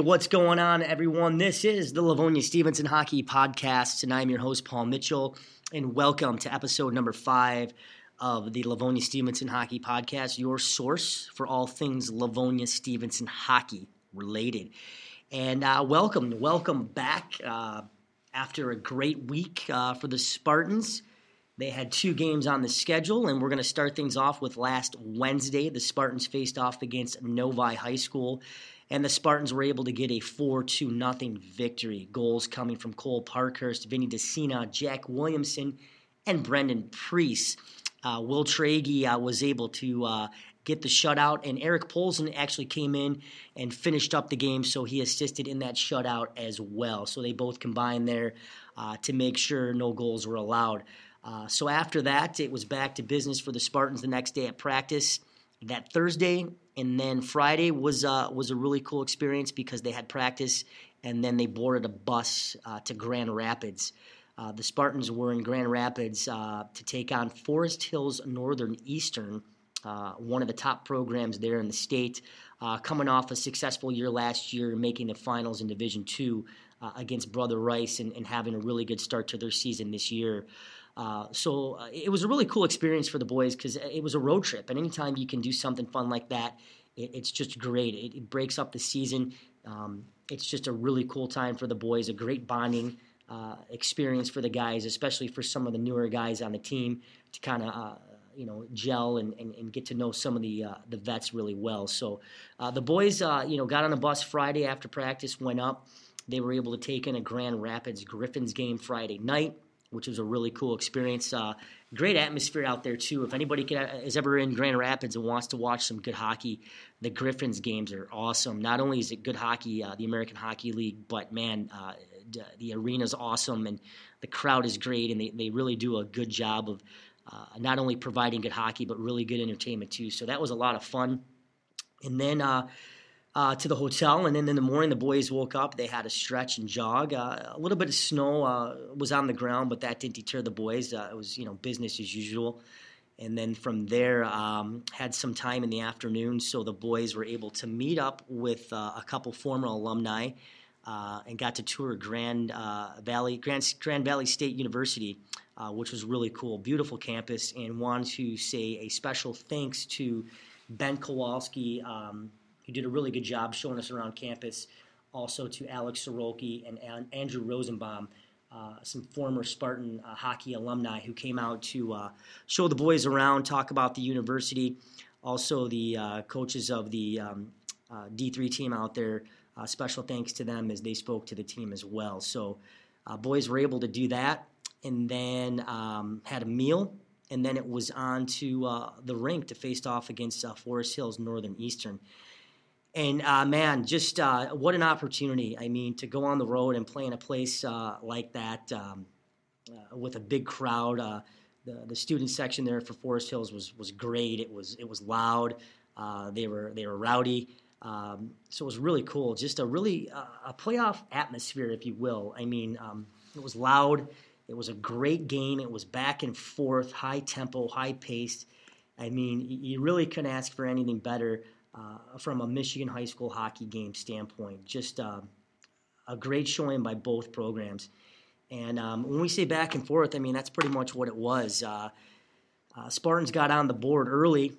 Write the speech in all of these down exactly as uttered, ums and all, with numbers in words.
what's going on, everyone? This is the Livonia Stevenson Hockey Podcast, and I'm your host, Paul Mitchell, and welcome to episode number five of the Livonia Stevenson Hockey Podcast, your source for all things Livonia Stevenson hockey related. And uh, welcome, welcome back uh, after a great week uh, for the Spartans. They had two games on the schedule, and we're going to start things off with last Wednesday. The Spartans faced off against Novi High School, and the Spartans were able to get a four two nothing victory. Goals coming from Cole Parkhurst, Vinny DeCina, Jack Williamson, and Brendan Priest. Uh, Will Tragey uh, was able to uh, get the shutout, and Eric Polson actually came in and finished up the game, so he assisted in that shutout as well. So they both combined there uh, to make sure no goals were allowed. Uh, so after that, it was back to business for the Spartans the next day at practice that Thursday, and then Friday was uh, was a really cool experience because they had practice, and then they boarded a bus uh, to Grand Rapids. Uh, the Spartans were in Grand Rapids uh, to take on Forest Hills Northern Eastern, uh, one of the top programs there in the state, uh, coming off a successful year last year, making the finals in Division Two uh, against Brother Rice, and, and having a really good start to their season this year. Uh, so uh, it was a really cool experience for the boys because it was a road trip, and anytime you can do something fun like that, it, it's just great. It, it breaks up the season. Um, it's just a really cool time for the boys, a great bonding uh, experience for the guys, especially for some of the newer guys on the team to kind of uh, you know gel and, and, and get to know some of the uh, the vets really well. So uh, the boys uh, you know got on a bus Friday after practice, went up. They were able to take in a Grand Rapids Griffins game Friday night, which was a really cool experience. Uh, great atmosphere out there, too. If anybody can, is ever in Grand Rapids and wants to watch some good hockey, the Griffins games are awesome. Not only is it good hockey, uh, the American Hockey League, but, man, uh, the arena's awesome, and the crowd is great, and they, they really do a good job of uh, not only providing good hockey, but really good entertainment, too. So that was a lot of fun. And then uh, Uh, to the hotel, and then in the morning the boys woke up. They had a stretch and jog. Uh, a little bit of snow uh, was on the ground, but that didn't deter the boys. Uh, it was, you know, business as usual. And then from there, um, had some time in the afternoon, so the boys were able to meet up with uh, a couple former alumni uh, and got to tour Grand uh, Valley Grand, Grand Valley State University, uh, which was really cool. Beautiful campus, and wanted to say a special thanks to Ben Kowalski, um, who did a really good job showing us around campus. Also to Alex Soroki and Andrew Rosenbaum, uh, some former Spartan uh, hockey alumni who came out to uh, show the boys around, talk about the university. Also the uh, coaches of the um, uh, D three team out there, uh, special thanks to them as they spoke to the team as well. So uh, boys were able to do that, and then um, had a meal, and then it was on to uh, the rink to face off against uh, Forest Hills Northern Eastern. And, uh, man, just uh, what an opportunity. I mean, to go on the road and play in a place uh, like that um, uh, with a big crowd. Uh, the the student section there for Forest Hills was was great. It was it was loud. Uh, they were they were rowdy. Um, so it was really cool. Just a really uh, a playoff atmosphere, if you will. I mean, um, it was loud. It was a great game. It was back and forth, high tempo, high paced. I mean, you really couldn't ask for anything better Uh, from a Michigan high school hockey game standpoint. Just uh, a great showing by both programs. And um, when we say back and forth, I mean, that's pretty much what it was. Uh, uh, Spartans got on the board early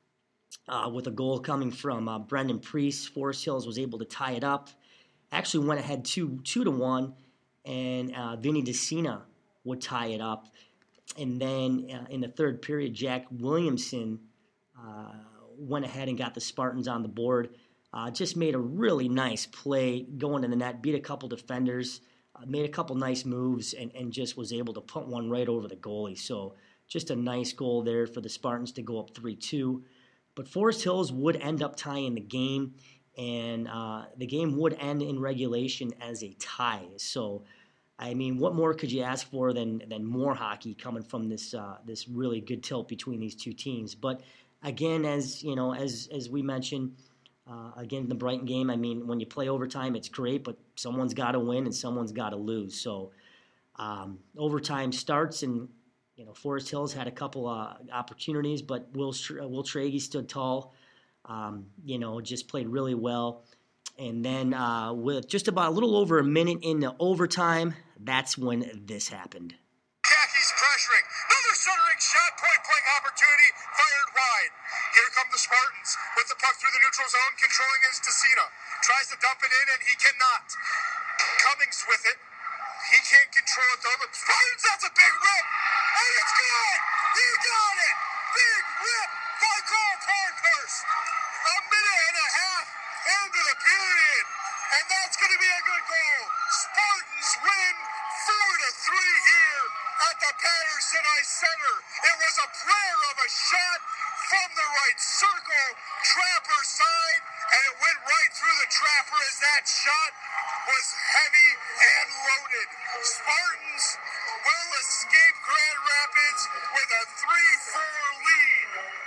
uh, with a goal coming from uh, Brendan Priest. Forest Hills was able to tie it up. Actually went ahead two, two to one, and uh, Vinny DeCina would tie it up. And then uh, in the third period, Jack Williamson uh, went ahead and got the Spartans on the board. Uh, just made a really nice play going to the net, beat a couple defenders, uh, made a couple nice moves, and, and just was able to put one right over the goalie. So just a nice goal there for the Spartans to go up three two. But Forest Hills would end up tying the game, and uh, the game would end in regulation as a tie. So, I mean, what more could you ask for than than more hockey coming from this uh, this really good tilt between these two teams? But again, as you know, as as we mentioned, uh, again the Brighton game. I mean, when you play overtime, it's great, but someone's got to win and someone's got to lose. So um, overtime starts, and you know Forest Hills had a couple uh, opportunities, but Will uh, Will Tragey stood tall. Um, you know, just played really well. And then uh, with just about a little over a minute in the overtime, that's when this happened. Khakis pressuring. Another centering shot, point-blank opportunity, fired wide. Here come the Spartans with the puck through the neutral zone, controlling is Decina. Tries to dump it in, and he cannot. Cummings with it. He can't control it, though. The Spartans, that's a big rip. And it's good. He got it. Big rip by Cole Parkhurst. A minute and a half into the period. And that's going to be a good goal. Spartans win four to three here at the Patterson Ice Center. It was a prayer of a shot from the right circle, Trapper side, and it went right through the Trapper as that shot was heavy and loaded. Spartans will escape Grand Rapids with a three four lead.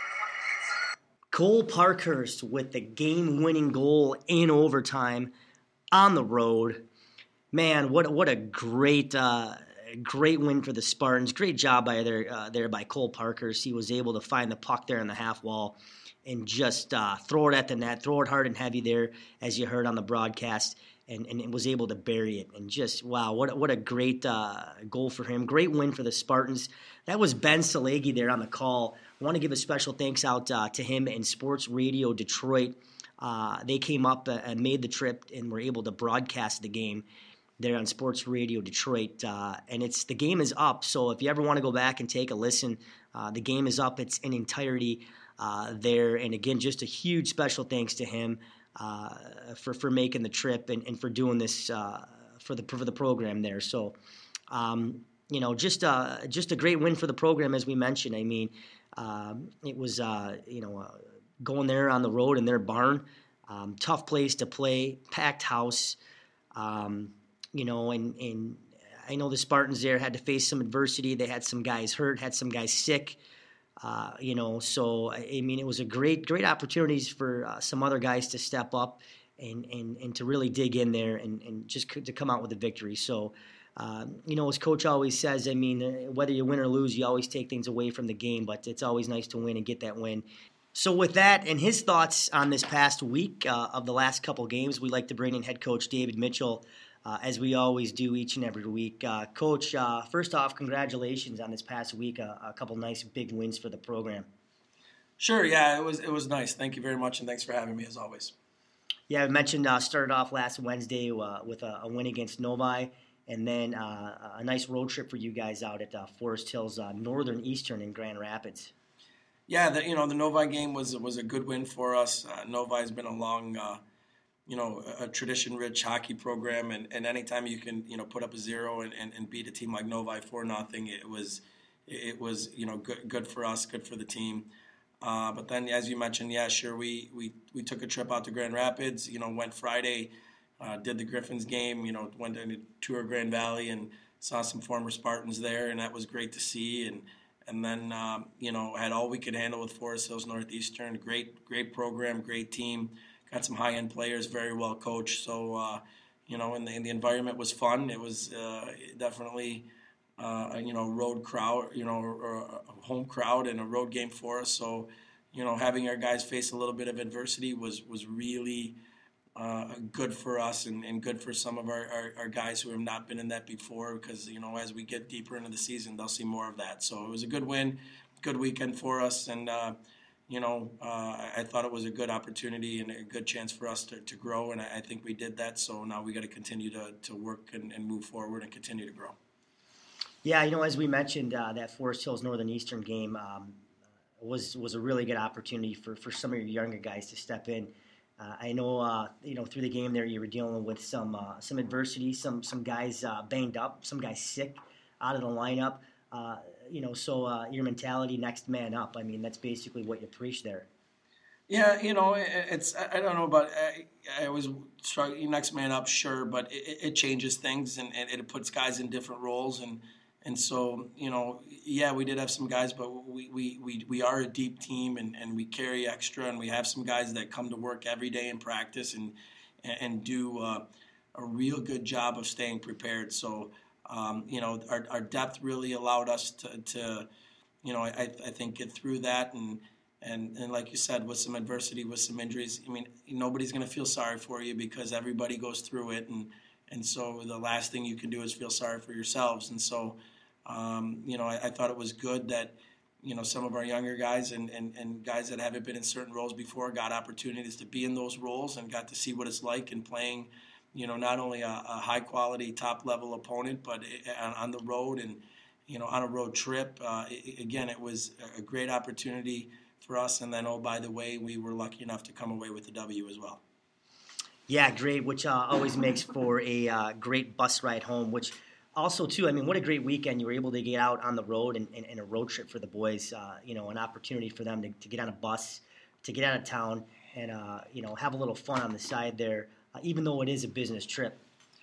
Cole Parkhurst with the game-winning goal in overtime on the road. Man, what what a great uh, great win for the Spartans. Great job by there uh, there by Cole Parkhurst. He was able to find the puck there in the half wall and just uh, throw it at the net, throw it hard and heavy there, as you heard on the broadcast, and, and was able to bury it. And just, wow, what, what a great uh, goal for him. Great win for the Spartans. That was Ben Salegi there on the call. I want to give a special thanks out uh, to him and Sports Radio Detroit. Uh, they came up and made the trip and were able to broadcast the game there on Sports Radio Detroit. Uh, and it's the game is up, so if you ever want to go back and take a listen, uh, the game is up. It's in entirety uh, there. And again, just a huge special thanks to him uh, for for making the trip and, and for doing this uh, for the for the program there. So, um, you know, just uh, just a great win for the program, as we mentioned. I mean, um, it was uh, you know uh, going there on the road in their barn, um, tough place to play, packed house. Um, You know, and, and I know the Spartans there had to face some adversity. They had some guys hurt, had some guys sick, uh, you know. So, I mean, it was a great, great opportunities for uh, some other guys to step up and, and, and to really dig in there and, and just to come out with a victory. So, um, you know, as Coach always says, I mean, whether you win or lose, you always take things away from the game, but it's always nice to win and get that win. So with that and his thoughts on this past week uh, of the last couple games, we'd like to bring in head coach David Mitchell, Uh, as we always do each and every week. Uh, Coach, uh, first off, congratulations on this past week. Uh, a couple nice big wins for the program. Sure, yeah, it was it was nice. Thank you very much, and thanks for having me as always. Yeah, I mentioned uh, started off last Wednesday uh, with a, a win against Novi, and then uh, a nice road trip for you guys out at uh, Forest Hills uh, Northern Eastern in Grand Rapids. Yeah, the, you know, the Novi game was was a good win for us. Uh, Novi has been a long uh, you know, a tradition-rich hockey program, and, and anytime you can, you know, put up a zero and, and, and beat a team like Novi for nothing, it was, it was, you know, good good for us, good for the team. Uh, but then, as you mentioned, yeah, sure, we, we, we took a trip out to Grand Rapids, you know, went Friday, uh, did the Griffins game, you know, went to tour Grand Valley and saw some former Spartans there, and that was great to see. And and then, um, you know, had all we could handle with Forest Hills Northeastern. Great, great program, great team. Got some high-end players, very well coached. So, uh, you know, and the, and the environment was fun. It was uh, definitely, uh, you know, road crowd, you know, or a home crowd and a road game for us. So, you know, having our guys face a little bit of adversity was was really uh, good for us and, and good for some of our, our, our guys who have not been in that before, because, you know, as we get deeper into the season, they'll see more of that. So it was a good win, good weekend for us, and uh, you know, uh, I thought it was a good opportunity and a good chance for us to, to grow, and I, I think we did that. So now we got to continue to to work and, and move forward and continue to grow. Yeah, you know, as we mentioned, uh, that Forest Hills Northern Eastern game um, was was a really good opportunity for, for some of your younger guys to step in. Uh, I know, uh, you know, through the game there, you were dealing with some uh, some adversity, some some guys uh, banged up, some guys sick out of the lineup. Uh, you know, so uh, your mentality, next man up. I mean, that's basically what you preach there. Yeah, you know, it's I don't know about I, I always struggle next man up, sure, but it, it changes things and, and it puts guys in different roles, and and so you know, yeah, we did have some guys, but we we, we, we are a deep team and, and we carry extra, and we have some guys that come to work every day in practice and and do uh, a real good job of staying prepared. So. Um, you know, our, our depth really allowed us to, to you know, I, I think get through that, and And, and like you said, with some adversity, with some injuries, I mean, nobody's going to feel sorry for you because everybody goes through it. And, and so the last thing you can do is feel sorry for yourselves. And so, um, you know, I, I thought it was good that, you know, some of our younger guys and, and, and guys that haven't been in certain roles before got opportunities to be in those roles and got to see what it's like in playing, you know, not only a, a high-quality, top-level opponent, but on, on the road and, you know, on a road trip. Uh, it, again, it was a great opportunity for us, and then, oh, by the way, we were lucky enough to come away with the W as well. Yeah, great, which uh, always makes for a uh, great bus ride home, which also, too, I mean, what a great weekend. You were able to get out on the road and, and, and a road trip for the boys, uh, you know, an opportunity for them to, to get on a bus, to get out of town, and, uh, you know, have a little fun on the side there, uh, even though it is a business trip.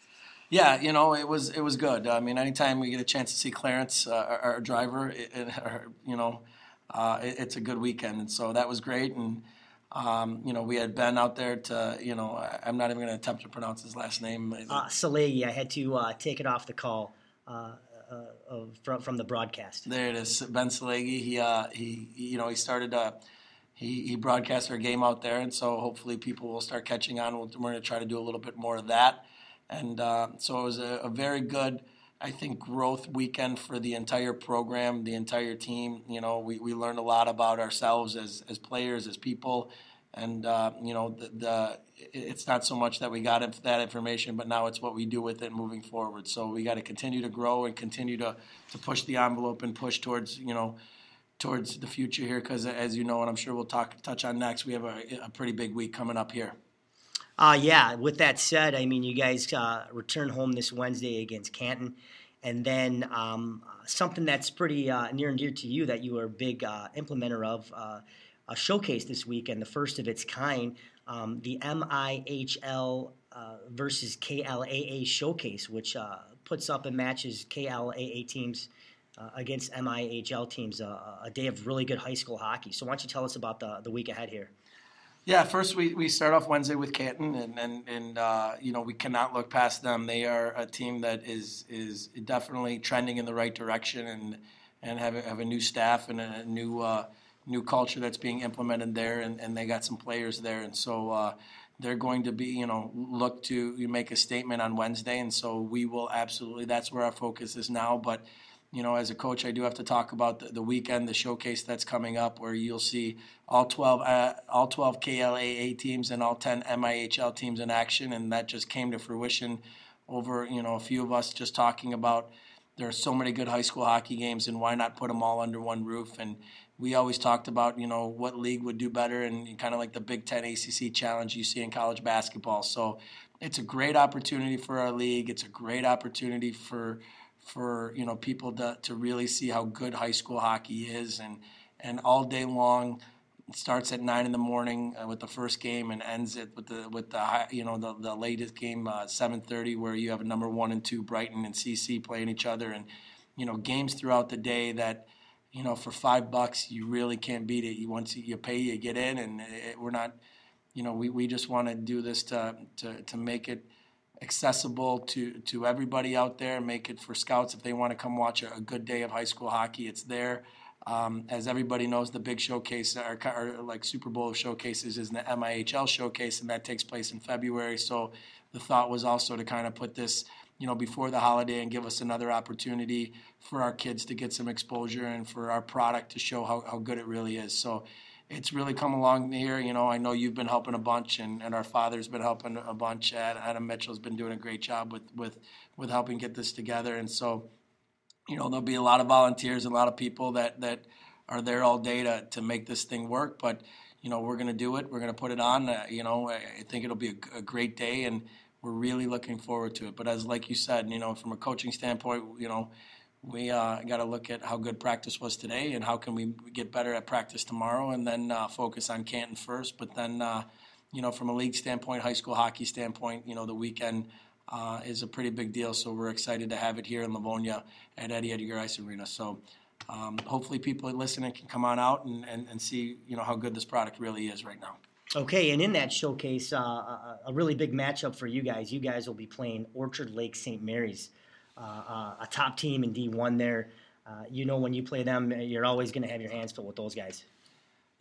Yeah, you know, it was it was good. I mean, anytime we get a chance to see Clarence, uh, our, our driver, it, it, our, you know, Uh, it, it's a good weekend, and so that was great. And um, you know, we had Ben out there to, you know, I, I'm not even going to attempt to pronounce his last name. Uh, Salegi, I had to uh, take it off the call uh, uh, from from the broadcast. There it is, Ben Salegi. He uh, he you know he started uh, he he broadcast our game out there, and so hopefully people will start catching on. We're going to try to do a little bit more of that, and uh, so it was a, a very good, I think, growth weekend for the entire program, the entire team. You know, we, we learned a lot about ourselves as as players, as people, and uh, you know, the, the it's not so much that we got that information, but now it's what we do with it moving forward. So we got to continue to grow and continue to to push the envelope and push towards you know towards the future here, because as you know, and I'm sure we'll talk touch on next, we have a, a pretty big week coming up here. Uh, yeah, with that said, I mean, you guys uh, return home this Wednesday against Canton. And then um, something that's pretty uh, near and dear to you that you were a big uh, implementer of, uh, a showcase this weekend, the first of its kind, um, the M I H L uh, versus K L A A showcase, which uh, puts up and matches K L A A teams uh, against M I H L teams, uh, a day of really good high school hockey. So why don't you tell us about the, the week ahead here? Yeah, first we, we start off Wednesday with Canton, and and, and uh, you know, we cannot look past them. They are a team that is is definitely trending in the right direction, and and have a, have a new staff and a new uh, new culture that's being implemented there, and, and they got some players there, and so uh, they're going to be you know look to make a statement on Wednesday, and so we will absolutely. That's where our focus is now, but. You know, as a coach, I do have to talk about the, the weekend, the showcase that's coming up, where you'll see all twelve, uh, all twelve K L A A teams and all ten M I H L teams in action, and that just came to fruition over, you know, a few of us just talking about there are so many good high school hockey games, and why not put them all under one roof? And we always talked about, you know, what league would do better, and kind of like the Big Ten A C C challenge you see in college basketball. So it's a great opportunity for our league. It's a great opportunity for. for you know people to, to really see how good high school hockey is, and and all day long. It starts at nine in the morning uh, with the first game, and ends it with the with the high, you know the, the latest game uh, seven thirty, where you have a number one and two Brighton and C C playing each other, and you know games throughout the day that you know for five bucks you really can't beat it. You once you pay, you get in, and it, we're not you know we, we just want to do this to to to make it accessible to, to everybody out there, make it for scouts if they want to come watch a, a good day of high school hockey. It's there. Um, as everybody knows, the big showcase, or, or like Super Bowl showcases, is the M I H L showcase, and that takes place in February. So the thought was also to kind of put this, you know, before the holiday and give us another opportunity for our kids to get some exposure and for our product to show how, how good it really is. So it's really come along here. You know, I know you've been helping a bunch, and, and our father's been helping a bunch. Adam Mitchell's been doing a great job with, with, with helping get this together. And so, you know, there'll be a lot of volunteers, a lot of people that, that are there all day to, to make this thing work. But, you know, we're going to do it. We're going to put it on. Uh, you know, I think it'll be a, a great day, and we're really looking forward to it. But as like you said, you know, from a coaching standpoint, you know, we uh, got to look at how good practice was today and how can we get better at practice tomorrow, and then uh, focus on Canton first. But then, uh, you know, from a league standpoint, high school hockey standpoint, you know, the weekend uh, is a pretty big deal. So we're excited to have it here in Livonia at Eddie Edgar Ice Arena. So um, hopefully people listening can come on out and, and, and see, you know, how good this product really is right now. Okay, and in that showcase, uh, a, a really big matchup for you guys. You guys will be playing Orchard Lake Saint Mary's. Uh, uh, a top team in D one there. Uh, you know when you play them, you're always going to have your hands full with those guys.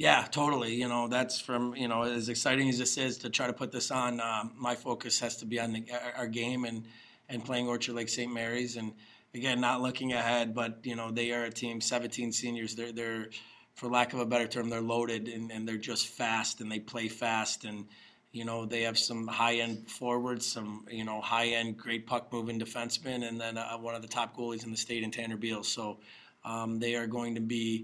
Yeah, totally. You know, that's from, you know, as exciting as this is to try to put this on, um, my focus has to be on the, our game and, and playing Orchard Lake Saint Mary's. And again, not looking ahead, but, you know, they are a team, seventeen seniors. They're, they're for lack of a better term, they're loaded and, and they're just fast and they play fast. And, you know, they have some high-end forwards, some, you know, high-end great puck-moving defensemen, and then uh, one of the top goalies in the state in Tanner Beals. So um, they are going to be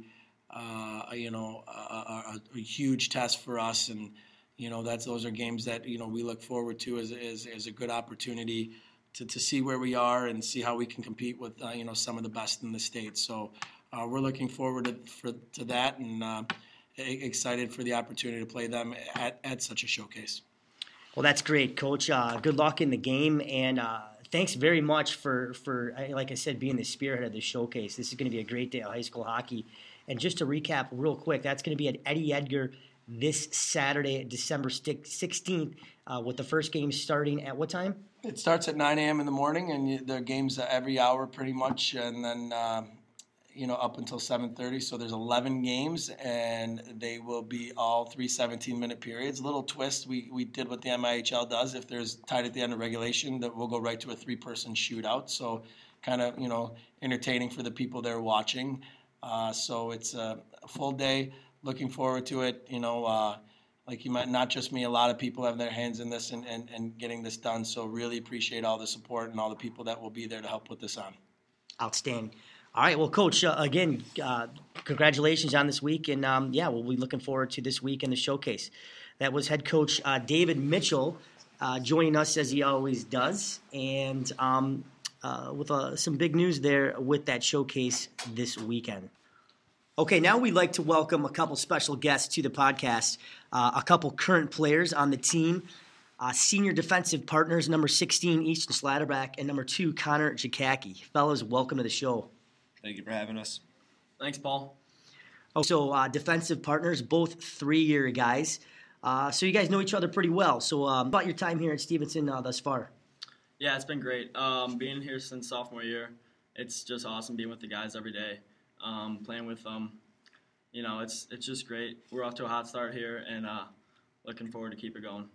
Uh, you know, a, a, a huge test for us, and you know that's those are games that you know we look forward to as as, as a good opportunity to, to see where we are and see how we can compete with uh, you know some of the best in the state. So uh, we're looking forward to for, to that, and uh, excited for the opportunity to play them at, at such a showcase. Well, that's great, Coach. Uh, good luck in the game, and uh, thanks very much for for like I said, being the spearhead of the showcase. This is going to be a great day of high school hockey. And just to recap real quick, that's going to be at Eddie Edgar this Saturday, December sixteenth, uh, with the first game starting at what time? It starts at nine a.m. in the morning, and there are games every hour pretty much, and then um, you know up until seven thirty. So there's eleven games, and they will be all three seventeen-minute periods. A little twist, we, we did what the M I H L does. If there's tied at the end of regulation, that we'll go right to a three-person shootout. So kind of, you know, entertaining for the people that are watching. Uh, so it's a, a full day. Looking forward to it. You know, uh, like you might, not just me, a lot of people have their hands in this and, and, and getting this done. So really appreciate all the support and all the people that will be there to help put this on. Outstanding. All right. Well, Coach, uh, again, uh, congratulations on this week. And, um, yeah, we'll be looking forward to this week in the showcase. That was head coach uh, David Mitchell uh, joining us as he always does. And um, uh, with uh, some big news there with that showcase this weekend. Okay, now we'd like to welcome a couple special guests to the podcast, uh, a couple current players on the team, uh, senior defensive partners, number sixteen, Easton Slatterback, and number two, Connor Jakacki. Fellas, welcome to the show. Thank you for having us. Thanks, Paul. Oh, so uh, defensive partners, both three-year guys. Uh, so you guys know each other pretty well. So um, about your time here at Stevenson uh, thus far. Yeah, it's been great. Um, being here since sophomore year, it's just awesome being with the guys every day. Um, playing with them, you know, it's it's just great. We're off to a hot start here, and uh, looking forward to keep it going.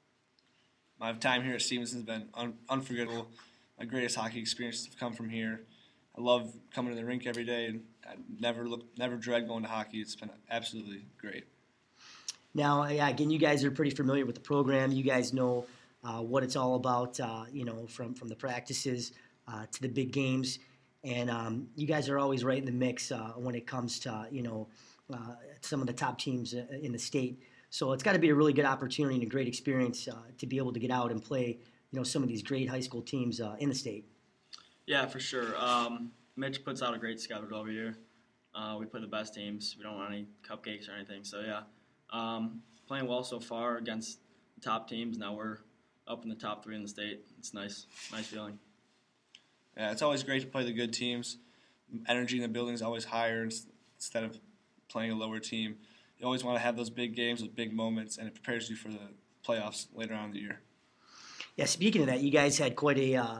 My time here at Stevenson has been un- unforgettable. My greatest hockey experiences have come from here. I love coming to the rink every day, and I never look, never dread going to hockey. It's been absolutely great. Now, yeah, again, you guys are pretty familiar with the program. You guys know uh, what it's all about, uh, you know, from, from the practices uh, to the big games. And um, you guys are always right in the mix uh, when it comes to, you know, uh, some of the top teams in the state. So it's got to be a really good opportunity and a great experience uh, to be able to get out and play, you know, some of these great high school teams uh, in the state. Yeah, for sure. Um, Mitch puts out a great schedule every year. Uh, we play the best teams. We don't want any cupcakes or anything. So, yeah, um, playing well so far against the top teams. Now we're up in the top three in the state. It's nice. Nice feeling. Yeah, it's always great to play the good teams. Energy in the building is always higher instead of playing a lower team. You always want to have those big games with big moments, and it prepares you for the playoffs later on in the year. Yeah, speaking of that, you guys had quite a uh,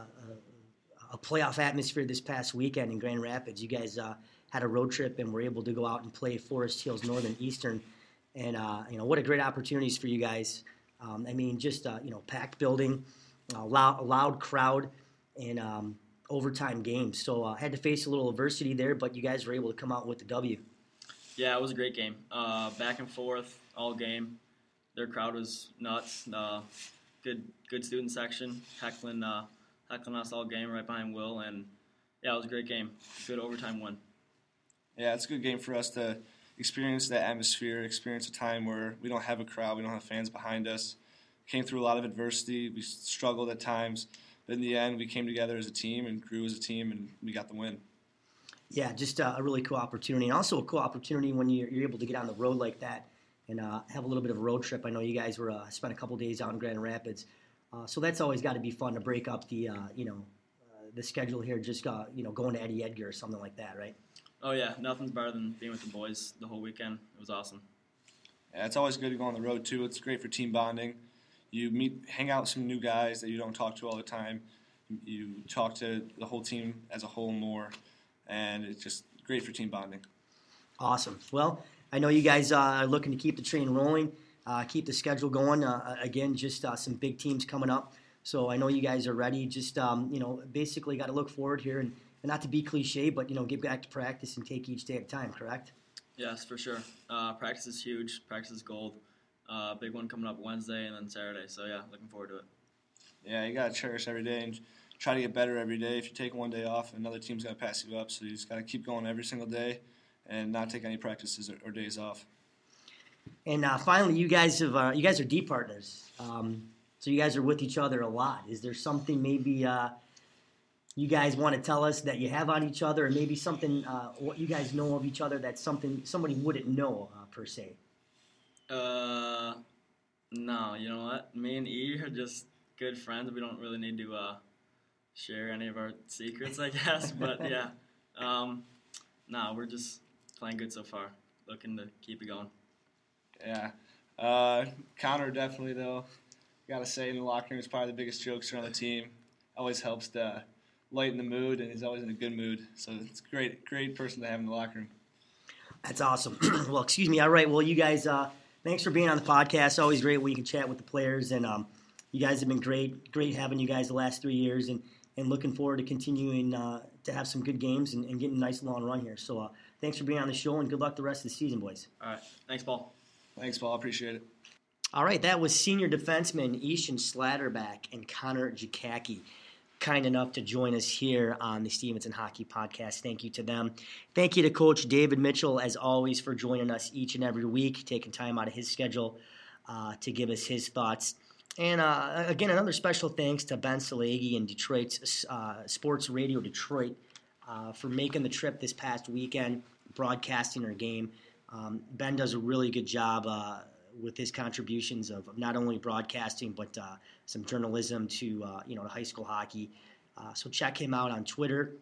a playoff atmosphere this past weekend in Grand Rapids. You guys uh, had a road trip and were able to go out and play Forest Hills Northern Eastern, and uh, you know what a great opportunities for you guys. Um, I mean, just uh, you know, packed building, uh, loud, loud crowd, and um, overtime games. So uh, had to face a little adversity there, but you guys were able to come out with the W. Yeah, it was a great game. Uh, back and forth all game. Their crowd was nuts. Uh, good good student section, heckling, uh, heckling us all game right behind Will. And, yeah, it was a great game. Good overtime win. Yeah, it's a good game for us to experience that atmosphere, experience a time where we don't have a crowd, we don't have fans behind us. Came through a lot of adversity. We struggled at times. But in the end, we came together as a team and grew as a team, and we got the win. Yeah, just uh, a really cool opportunity. And also a cool opportunity when you're, you're able to get on the road like that and uh, have a little bit of a road trip. I know you guys were uh, spent a couple days out in Grand Rapids. Uh, so that's always got to be fun to break up the, uh, you know, uh, the schedule here, just, uh, you know, going to Eddie Edgar or something like that, right? Oh, yeah. Nothing's better than being with the boys the whole weekend. It was awesome. Yeah, it's always good to go on the road, too. It's great for team bonding. You meet, hang out with some new guys that you don't talk to all the time. You talk to the whole team as a whole more, and it's just great for team bonding. Awesome. Well, I know you guys uh, are looking to keep the train rolling, uh, keep the schedule going. Uh, again, just uh, some big teams coming up. So I know you guys are ready. Just, um, you know, basically got to look forward here and, and not to be cliche, but, you know, get back to practice and take each day at a time, correct? Yes, for sure. Uh, practice is huge. Practice is gold. Uh, big one coming up Wednesday and then Saturday. So, yeah, looking forward to it. Yeah, you got to cherish every day and try to get better every day. If you take one day off, another team's going to pass you up. So you just got to keep going every single day and not take any practices or, or days off. And uh, finally, you guys have uh, you guys are D partners, um, so you guys are with each other a lot. Is there something maybe uh, you guys want to tell us that you have on each other, or maybe something uh, what you guys know of each other that's something somebody wouldn't know uh, per se? Uh, no, you know what? Me and E are just good friends. We don't really need to uh, share any of our secrets, I guess. But yeah, um, no, we're just playing good so far. Looking to keep it going. Yeah. Uh, Connor definitely, though, got to say in the locker room is probably the biggest jokester on the team. Always helps to lighten the mood, and he's always in a good mood. So it's a great, great person to have in the locker room. That's awesome. Well, excuse me. All right. Well, you guys, uh, thanks for being on the podcast. Always great when you can chat with the players, and um, you guys have been great. Great having you guys the last three years, and, and looking forward to continuing uh, to have some good games and, and getting a nice long run here. So uh, thanks for being on the show, and good luck the rest of the season, boys. All right. Thanks, Paul. Thanks, Paul. Appreciate it. All right, that was senior defenseman Ishan Slatterback and Connor Jikaki, kind enough to join us here on the Stevenson Hockey Podcast. Thank you to them. Thank you to Coach David Mitchell, as always, for joining us each and every week, taking time out of his schedule uh, to give us his thoughts. And uh, again, another special thanks to Ben Salegi and Detroit's uh, Sports Radio Detroit uh, for making the trip this past weekend, broadcasting our game. Um, Ben does a really good job uh, with his contributions of not only broadcasting but uh, some journalism to uh, you know to high school hockey. Uh, so check him out on Twitter.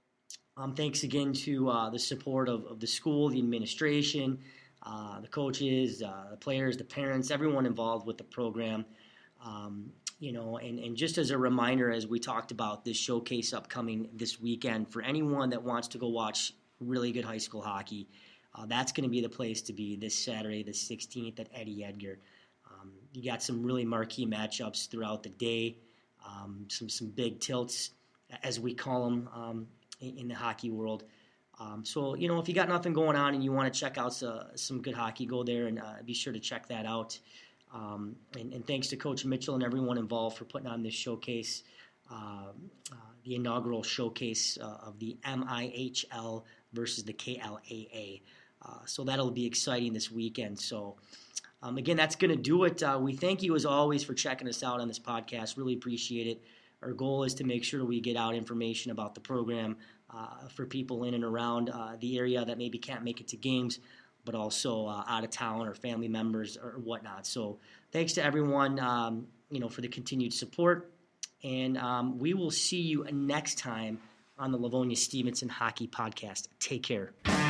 Um, thanks again to uh, the support of, of the school, the administration, uh, the coaches, uh, the players, the parents, everyone involved with the program. Um, you know, and, and just as a reminder, as we talked about this showcase upcoming this weekend, for anyone that wants to go watch really good high school hockey, Uh, that's going to be the place to be this Saturday, the sixteenth at Eddie Edgar. Um, you got some really marquee matchups throughout the day, um, some some big tilts, as we call them um, in, in the hockey world. Um, so, you know, if you got nothing going on and you want to check out some, some good hockey, go there and uh, be sure to check that out. Um, and, and thanks to Coach Mitchell and everyone involved for putting on this showcase, uh, uh, the inaugural showcase uh, of the M I H L versus the K L A A. Uh, so that'll be exciting this weekend. So, um, again, that's going to do it. Uh, we thank you, as always, for checking us out on this podcast. Really appreciate it. Our goal is to make sure we get out information about the program uh, for people in and around uh, the area that maybe can't make it to games, but also uh, out of town or family members or whatnot. So thanks to everyone, um, you know, for the continued support. And um, we will see you next time on the Livonia Stevenson Hockey Podcast. Take care.